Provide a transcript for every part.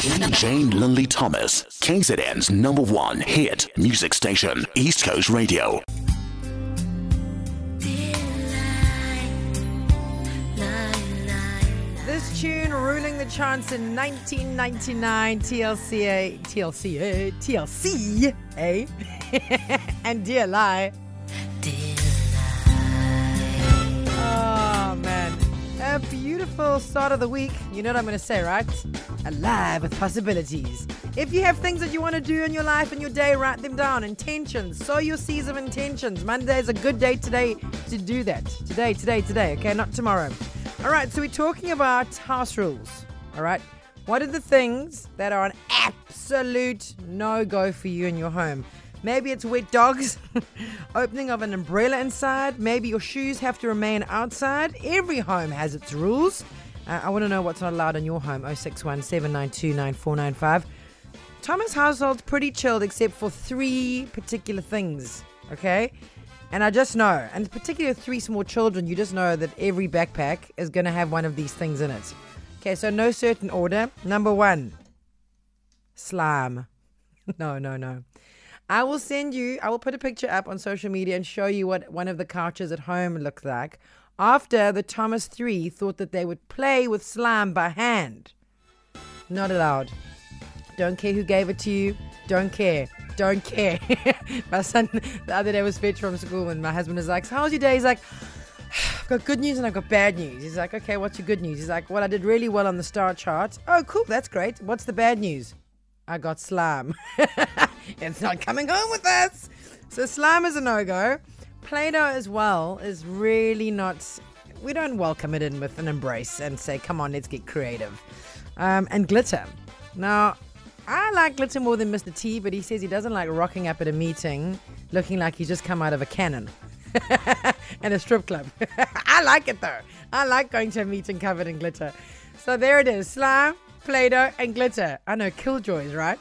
Jane Lindley Thomas, KZN's #1 hit music station, East Coast Radio. This tune ruling the charts in 1999, TLC, and Dear Lie. Oh, man. A beautiful start of the week. You know what I'm going to say, right? Alive with possibilities. If you have things that you want to do in your life and your day, write them down. Intentions. Sow your seeds of intentions. Monday is a good day today to do that. Today. Okay, not tomorrow. All right, so we're talking about house rules. All right. What are the things that are an absolute no-go for you in your home? Maybe it's wet dogs, opening of an umbrella inside. Maybe your shoes have to remain outside. Every home has its rules. I want to know what's not allowed in your home. 061 792 9495. Thomas' household's pretty chilled except for 3 particular things, okay? And I just know, and particularly 3 small children, you just know that every backpack is going to have one of these things in it. Okay, so no certain order. Number 1, slime. No. I will put a picture up on social media and show you what one of the couches at home looked like after the Thomas 3 thought that they would play with slime by hand. Not allowed. Don't care who gave it to you. Don't care. My son the other day was fetched from school and my husband is like, so how was your day? He's like, I've got good news and I've got bad news. He's like, okay, what's your good news? He's like, well, I did really well on the star chart. Oh, cool, that's great. What's the bad news? I got slime. It's not coming home with us. So slime is a no-go. Play-Doh as well is really not... We don't welcome it in with an embrace and say, come on, let's get creative. And glitter. Now, I like glitter more than Mr. T, but he says he doesn't like rocking up at a meeting looking like he's just come out of a cannon and a strip club. I like it though. I like going to a meeting covered in glitter. So there it is. Slime, Play-Doh, and glitter. I know, killjoys, right?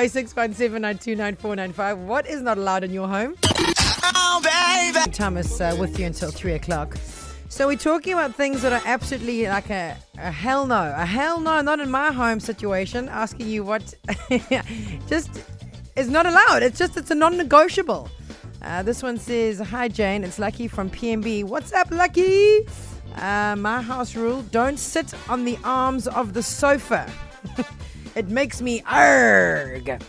0617929495. What is not allowed in your home? Oh, baby. Thomas with you until 3 o'clock. So we're talking about things that are absolutely like a hell no. A hell no, not in my home situation. Asking you what just is not allowed. It's a non-negotiable. This one says, hi Jane, it's Lucky from PMB. What's up, Lucky? My house rule, don't sit on the arms of the sofa. It makes me arg.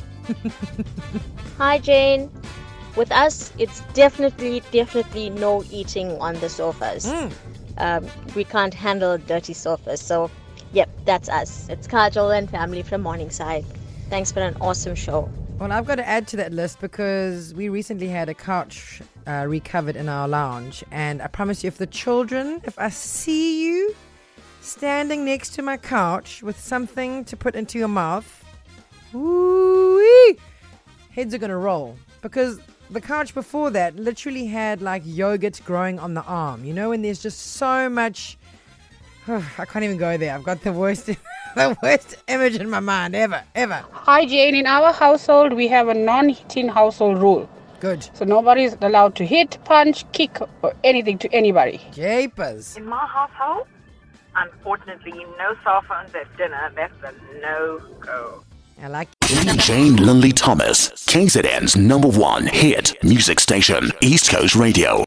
Hi Jane. With us, it's definitely no eating on the sofas. We can't handle dirty sofas. So, yep, that's us. It's Kajal and family from Morningside. Thanks for an awesome show. Well, I've got to add to that list because we recently had a couch recovered in our lounge. And I promise you, if I see you standing next to my couch with something to put into your mouth, woo-wee, heads are going to roll. Because the couch before that literally had like yogurt growing on the arm. You know, when there's just so much... I can't even go there. I've got the worst image in my mind ever. Hi Jane, in our household we have a non-hitting household rule. Good. So nobody is allowed to hit, punch, kick or anything to anybody. Japers. In my household, unfortunately, no cell phones at dinner. That's a no-go. I like Jane Lindley Thomas, KZN's #1 hit music station, East Coast Radio.